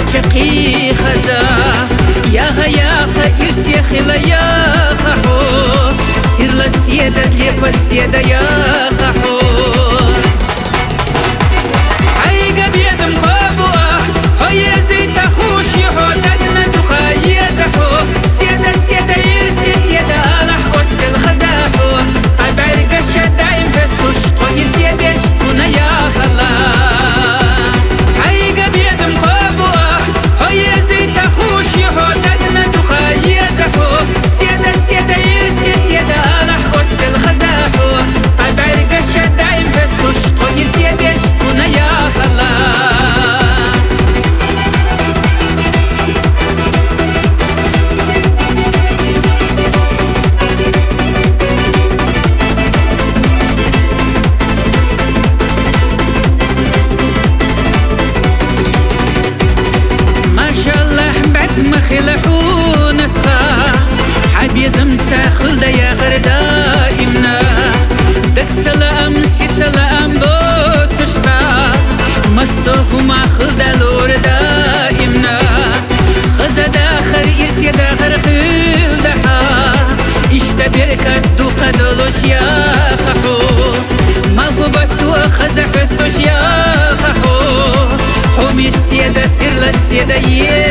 شقي خزا يا إرسي خلا يا خحو سير للسيدة ليب السيدة يا خحو حيقة بيزم خابوه هيا زيت أخوش يحوددنا تخايا زحو سيدة السيدة إرسي سيدة لحقوت الخزاحو طبعرق الشدة ينفستوش طوني سيدة شتونا يا خلا حيقة بيزم خابوه هيا زيت أخوش يحوددنا تخايا زحو سيدة السيدة إرسي سيدة لحقوت الخزاحو طبعرق الشدة ينفستوش طوني سيدة شتونا يا خلا خلحونتها حب يزم تساخل دا يا غير دائمنا دك سلام سيت سلام بوت تشتا مسوه ما خلدا لور دائمنا خزا داخر إرسي داخر خلدها إشتا بركات دو قدلوش يا خحو مالخوبتو خزا فستوش يا خحو حومي السيدة سر للسيدة